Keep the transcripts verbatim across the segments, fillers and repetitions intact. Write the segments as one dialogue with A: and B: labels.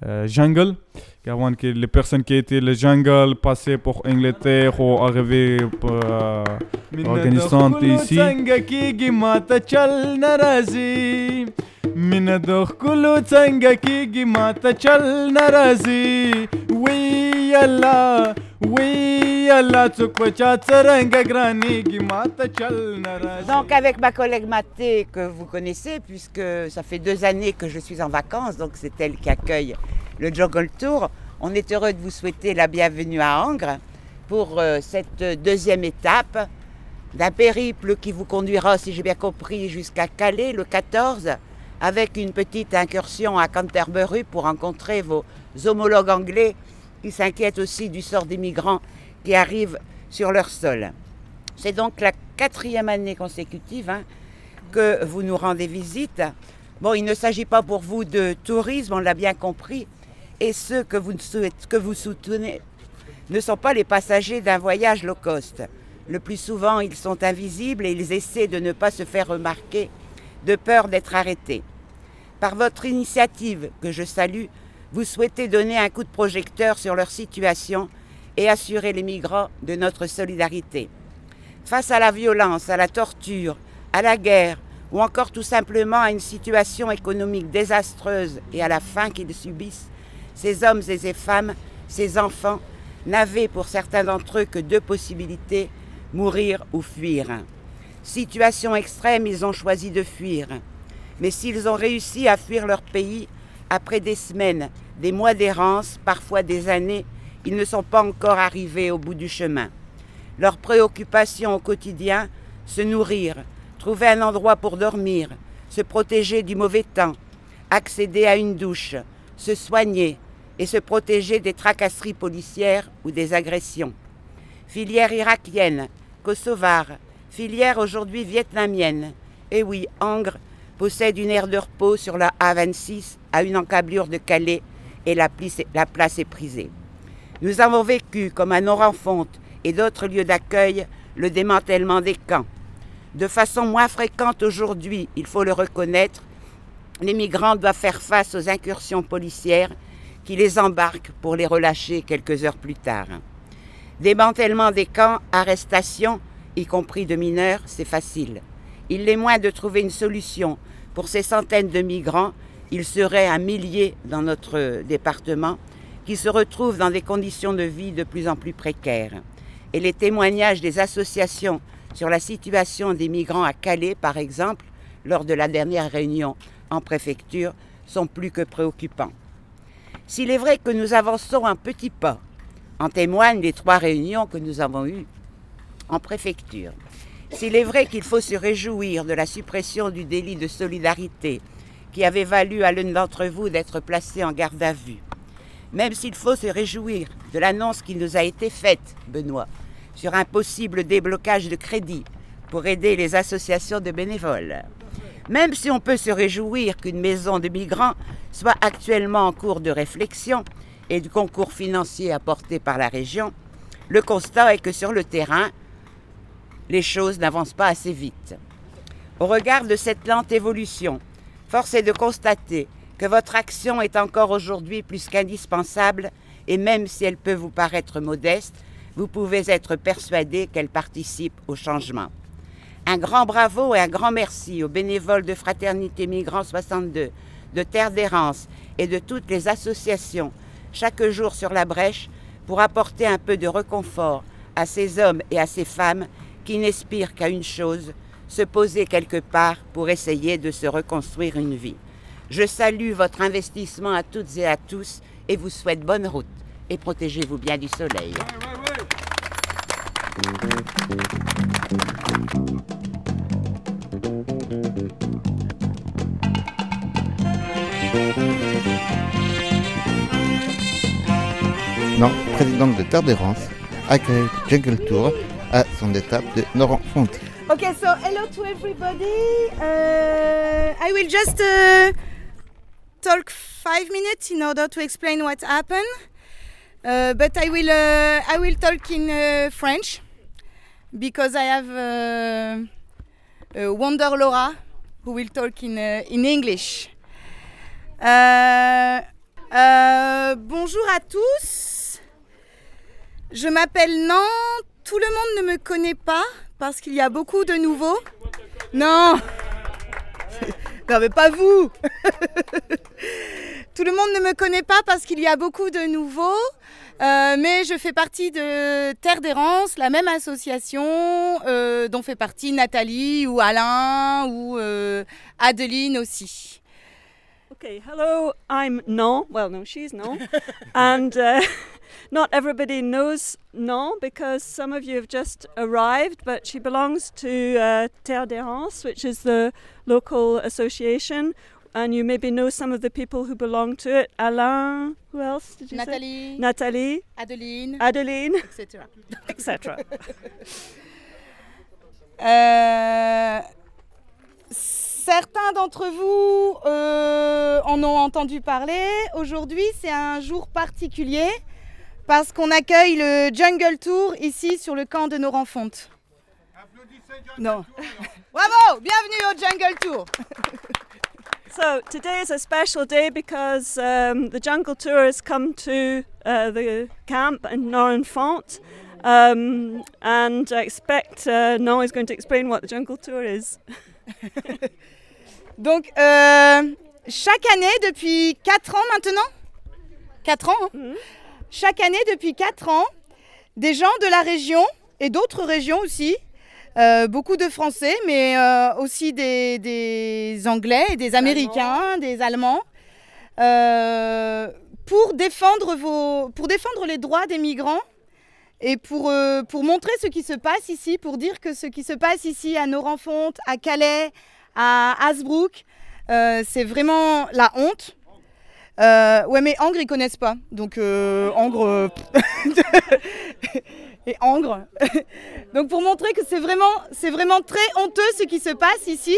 A: euh, jungle. Avant que les personnes qui étaient le jungle passaient pour Angleterre ou arrivaient pour euh, Afghanistan ici. من دخلو څنګه کېږي ماته چل ناراضي وی الله وی الله څوک په چا څرنګه ګرانېږي ماته چل ناراضي.
B: Donc avec ma collègue Mathé que vous connaissez puisque ça fait deux années que je suis en vacances, donc c'est elle qui accueille le Jungle Tour, on est heureux de vous souhaiter la bienvenue à Angres pour euh, cette deuxième étape d'un périple qui vous conduira, si j'ai bien compris, jusqu'à Calais le quatorze, avec une petite incursion à Canterbury pour rencontrer vos homologues anglais qui s'inquiètent aussi du sort des migrants qui arrivent sur leur sol. C'est donc la quatrième année consécutive hein, que vous nous rendez visite. Bon, il ne s'agit pas pour vous de tourisme, on l'a bien compris, et ceux que vous, que vous soutenez ne sont pas les passagers d'un voyage low cost. Le plus souvent, ils sont invisibles et ils essaient de ne pas se faire remarquer de peur d'être arrêtés. Par votre initiative, que je salue, vous souhaitez donner un coup de projecteur sur leur situation et assurer les migrants de notre solidarité. Face à la violence, à la torture, à la guerre ou encore tout simplement à une situation économique désastreuse et à la faim qu'ils subissent, ces hommes et ces femmes, ces enfants, n'avaient pour certains d'entre eux que deux possibilités, mourir ou fuir. Situation extrême, ils ont choisi de fuir. Mais s'ils ont réussi à fuir leur pays, après des semaines, des mois d'errance, parfois des années, ils ne sont pas encore arrivés au bout du chemin. Leur préoccupation au quotidien, se nourrir, trouver un endroit pour dormir, se protéger du mauvais temps, accéder à une douche, se soigner et se protéger des tracasseries policières ou des agressions. Filière irakienne, kosovare, filière aujourd'hui vietnamienne. Et oui, Angres possède une aire de repos sur la A vingt-six à une encablure de Calais et la place est prisée. Nous avons vécu, comme à Noranfonte et d'autres lieux d'accueil, le démantèlement des camps. De façon moins fréquente aujourd'hui, il faut le reconnaître, les migrants doivent faire face aux incursions policières qui les embarquent pour les relâcher quelques heures plus tard. Démantèlement des camps, arrestation, y compris de mineurs, c'est facile. Il est moins de trouver une solution pour ces centaines de migrants, il serait un millier dans notre département, qui se retrouvent dans des conditions de vie de plus en plus précaires. Et les témoignages des associations sur la situation des migrants à Calais, par exemple, lors de la dernière réunion en préfecture, sont plus que préoccupants. S'il est vrai que nous avançons un petit pas, en témoignent les trois réunions que nous avons eues en préfecture. S'il est vrai qu'il faut se réjouir de la suppression du délit de solidarité qui avait valu à l'un d'entre vous d'être placé en garde à vue, même s'il faut se réjouir de l'annonce qui nous a été faite, Benoît, sur un possible déblocage de crédit pour aider les associations de bénévoles, même si on peut se réjouir qu'une maison de migrants soit actuellement en cours de réflexion et du concours financier apporté par la région, le constat est que sur le terrain, les choses n'avancent pas assez vite. Au regard de cette lente évolution, force est de constater que votre action est encore aujourd'hui plus qu'indispensable et même si elle peut vous paraître modeste, vous pouvez être persuadé qu'elle participe au changement. Un grand bravo et un grand merci aux bénévoles de Fraternité Migrants soixante-deux, de Terre d'Errance et de toutes les associations, chaque jour sur la brèche, pour apporter un peu de réconfort à ces hommes et à ces femmes qui n'aspirent qu'à une chose, se poser quelque part pour essayer de se reconstruire une vie. Je salue votre investissement à toutes et à tous et vous souhaite bonne route et protégez-vous bien du soleil.
C: Non, président de Terre d'Errance, accueille Jungle Tour à son étape de Noranfonte.
D: Okay, so hello to everybody. Uh, I will just uh, talk five minutes in order to explain what happened. Uh, but I will uh, I will talk in uh, French because I have uh, uh, Wonder Laura who will talk in uh, in English. Uh, Euh, bonjour à tous. Je m'appelle Nan. Tout le monde ne me connaît pas parce qu'il y a beaucoup de nouveaux. Non. Non mais pas vous. Tout le monde ne me connaît pas parce qu'il y a beaucoup de nouveaux. Euh, mais je fais partie de Terre d'Errance, la même association euh, dont fait partie Nathalie ou Alain ou euh, Adeline aussi.
E: Okay, hello, I'm Non. Well, no, she's Non. And uh, not everybody knows Non because some of you have just arrived, but she belongs to uh, Terre d'Errance, which is the local association. And you maybe know some of the people who belong to it. Alain, who else did you
D: Nathalie,
E: say? Nathalie,
D: Adeline,
E: Adeline,
D: et cetera
E: et cetera.
D: euh, certains d'entre vous euh, en ont entendu parler. Aujourd'hui, c'est un jour particulier parce qu'on accueille le Jungle Tour ici sur le camp de Noranfonte. Non. Bravo, bienvenue au Jungle Tour.
E: So today is a special day because um, the Jungle Tour has come to uh, the camp in Noranfonte, um, and I expect uh, Noah is going to explain what the Jungle Tour is.
D: Donc, euh, chaque année depuis quatre ans maintenant, quatre ans, hein, mm-hmm. Chaque année depuis quatre ans, des gens de la région et d'autres régions aussi, Euh, beaucoup de Français, mais euh, aussi des, des Anglais et des Américains, Allemands. des Allemands, euh, pour, défendre vos, pour défendre les droits des migrants et pour, euh, pour montrer ce qui se passe ici, pour dire que ce qui se passe ici à Noranfonte, à Calais, à Hasbrook, euh, c'est vraiment la honte. Euh, ouais, mais Angres, ils connaissent pas. Donc, euh, Angres... Euh, et Angres. Donc pour montrer que c'est vraiment, c'est vraiment très honteux ce qui se passe ici.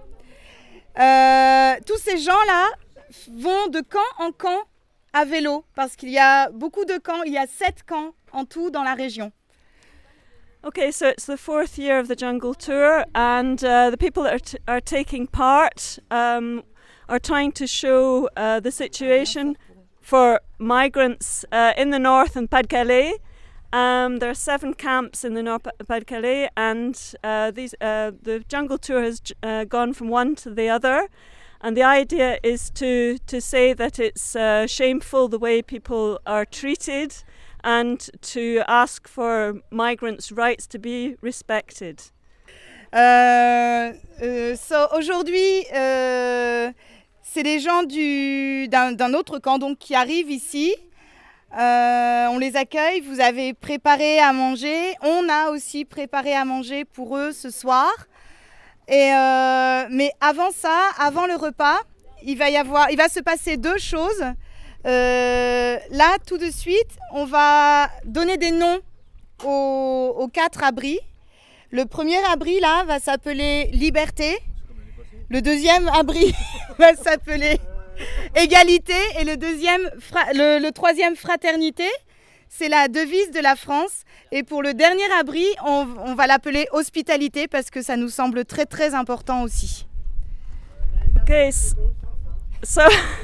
D: Euh, tous ces gens-là vont de camp en camp à vélo parce qu'il y a beaucoup de camps, il y a sept camps en tout dans la région.
E: Okay, so it's the fourth year of the Jungle Tour, and uh, the people that are, t- are taking part um, are trying to show uh, the situation for migrants uh, in the north and Pas-de-Calais. Um, there are seven camps in the North Pas-de-Calais, and uh, these, uh, the Jungle Tour has uh, gone from one to the other. And the idea is to, to say that it's uh, shameful the way people are treated and to ask for migrants' rights to be respected.
D: Euh, euh, so aujourd'hui, euh, c'est les gens du, d'un, d'un autre camp donc, qui arrivent ici. Euh, on les accueille, vous avez préparé à manger. On a aussi préparé à manger pour eux ce soir. Et euh, mais avant ça, avant le repas, il va y avoir, il va se passer deux choses. Euh, là, tout de suite, on va donner des noms aux, aux quatre abris. Le premier abri, là, va s'appeler Liberté. Le deuxième abri va s'appeler Égalité, et le, deuxième, fra- le, le troisième Fraternité, c'est la devise de la France. Et pour le dernier abri, on, on va l'appeler Hospitalité parce que ça nous semble très très important aussi.
E: Okay, so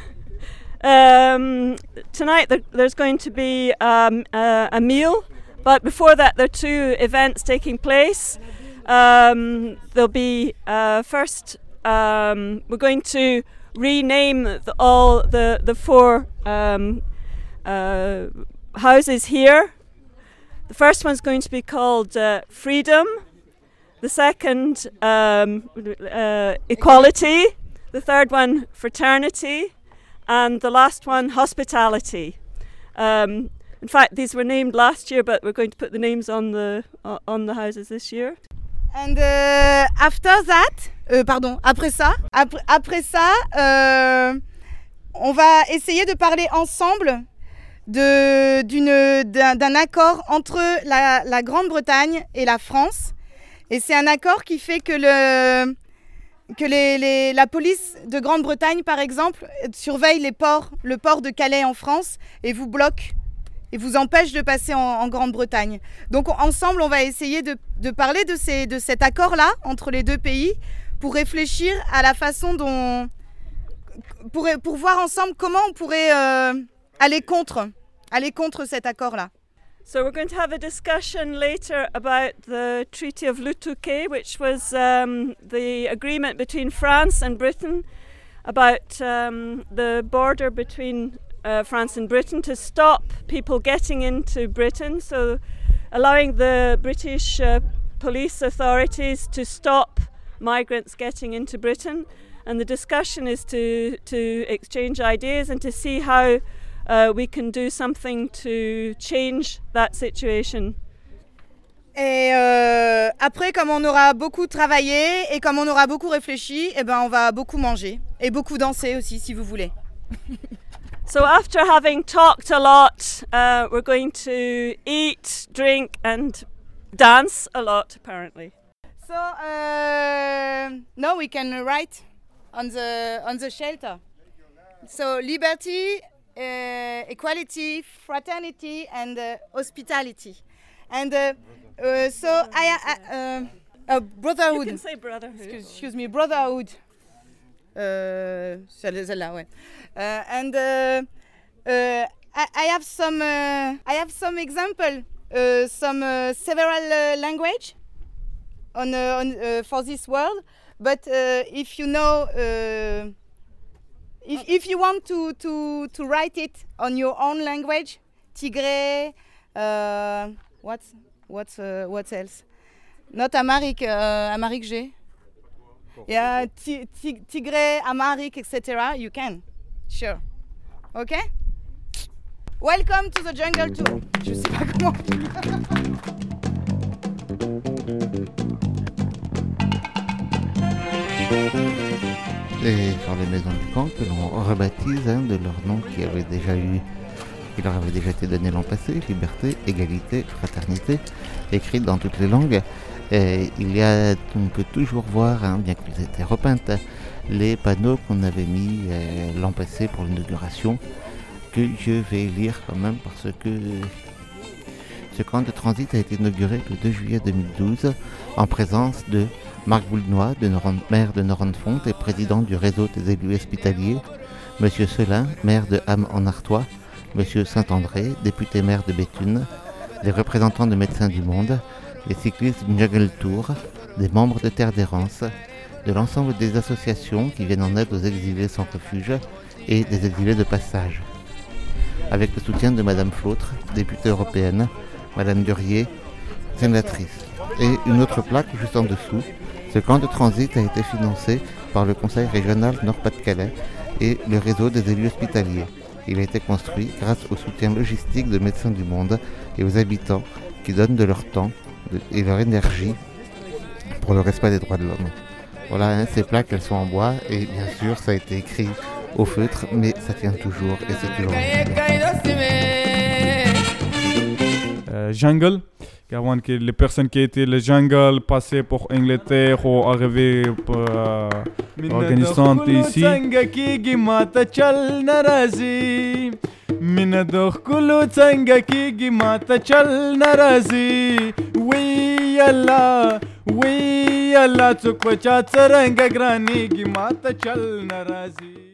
E: um, tonight there's going to be um, a, a meal, but before that there are two events taking place. Um, there'll be uh, first, um, we're going to rename the, all the, the four um, uh, houses here. The first one's going to be called uh, Freedom, the second um, uh, Equality, the third one Fraternity, and the last one Hospitality. Um, in fact, these were named last year, but we're going to put the names on the uh, on the houses this year.
D: And uh, after that, euh, pardon, après ça, après, après ça, euh, on va essayer de parler ensemble de, d'une, d'un, d'un accord entre la, la Grande-Bretagne et la France. Et c'est un accord qui fait que, le, que les, les, la police de Grande-Bretagne, par exemple, surveille les ports, le port de Calais en France et vous bloque et vous empêche de passer en, en Grande-Bretagne. Donc ensemble, on va essayer de, de parler de, ces, de cet accord-là entre les deux pays pour réfléchir à la façon dont, pour, pour voir ensemble comment on pourrait euh, aller contre, aller contre cet accord-là.
E: So we're going to have a discussion later about the Treaty of Lutuke, which was um, the agreement between France and Britain about um, the border between uh, France and Britain to stop people getting into Britain, so allowing the British uh, police authorities to stop migrants getting into Britain. And the discussion is to, to exchange ideas and to see how Uh, we can do something to change that situation.
D: Et euh, après, comme on aura beaucoup travaillé et comme on aura beaucoup réfléchi, eh ben on va beaucoup manger et beaucoup danser aussi, si vous voulez.
E: So after having talked a lot, uh, we're going to eat, drink and dance a lot, apparently.
D: So uh, now we can write on the on the shelter. So liberty. Uh, equality, fraternity, and uh, hospitality, and uh, uh, so I, I uh, uh, brotherhood.
E: You can say brotherhood.
D: Excuse, excuse me, brotherhood. Uh, celle-là, ouais. Uh, and uh, uh, I, I have some. Uh, I have some example. Uh, some uh, several uh, language on, uh, on uh, for this world, but uh, if you know. Uh, If, if you want to, to, to write it on your own language, Tigray, uh, what, what, uh, what else? Not Amharic, uh, Amharic G. Yeah, t- t- Tigray, Amharic, et cetera. You can, sure. Okay? Welcome to the jungle tour. Je sais pas comment.
C: Et sur les maisons du camp que l'on rebaptise hein, de leur nom qui avait déjà eu, qui leur avait déjà été donné l'an passé, liberté, égalité, fraternité, écrite dans toutes les langues. Et il y a, on peut toujours voir, hein, bien qu'ils étaient repeintes, les panneaux qu'on avait mis euh, l'an passé pour l'inauguration, que je vais lire quand même parce que ce camp de transit a été inauguré le deux juillet deux mille douze en présence de Marc Boulnois, de Noran- maire de Noran-Fonte et président du réseau des élus hospitaliers, M. Selin, maire de Ham-en-Artois, M. Saint-André, député maire de Béthune, des représentants de Médecins du Monde, les cyclistes du Jungle Tour, des membres de Terre d'Errance, de l'ensemble des associations qui viennent en aide aux exilés sans refuge et des exilés de passage. Avec le soutien de Madame Flautre, députée européenne, Madame Durier, sénatrice. Et une autre plaque juste en dessous. Ce camp de transit a été financé par le Conseil régional Nord-Pas-de-Calais et le réseau des élus hospitaliers. Il a été construit grâce au soutien logistique de Médecins du Monde et aux habitants qui donnent de leur temps et leur énergie pour le respect des droits de l'homme. Voilà, hein, ces plaques, elles sont en bois et bien sûr, ça a été écrit au feutre, mais ça tient toujours et c'est toujours
A: euh, Jungle. Car que les personnes qui étaient le jungle passaient pour Angleterre ou arrivaient pour euh, Afghanistan ici. من دخلو څنګه کیږي ماته چل ناراضي وی الله وی الله څوک په چا څرنګه ګرانیږي ماته چل ناراضي